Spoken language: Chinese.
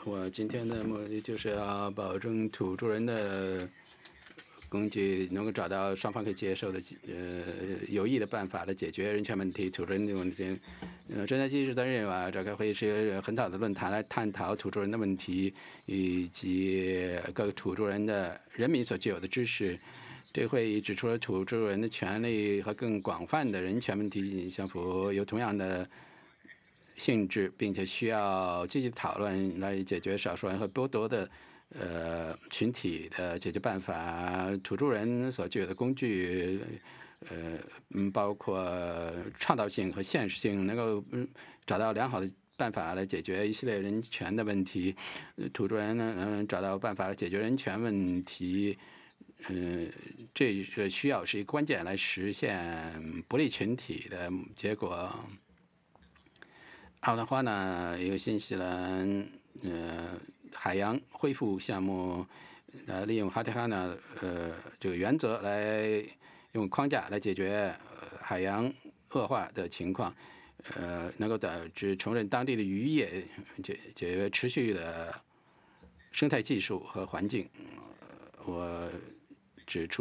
我今天的目的就是要保证土著人的攻击能够找到双方可以接受的有益的办法来解决人权问题、土著人的问题。正在继续的任务啊，召开会议是很好的论坛来探讨土著人的问题以及各个土著人的人民所具有的知识。这会议指出了土著人的权利和更广泛的人权问题相符，有同样的性质，并且需要积极讨论来解决少数人和剥夺的群体的解决办法。土著人所具有的工具，包括创造性和现实性，能够找到良好的办法来解决一系列人权的问题。土著人呢，找到办法来解决人权问题。这个需要是一个关键来实现不利群体的结果。好的话呢，有新西兰海洋恢复项目，利用哈提哈呢这个原则来用框架来解决海洋恶化的情况，能够导致重振当地的渔业，解决持续的生态技术和环境。我指出。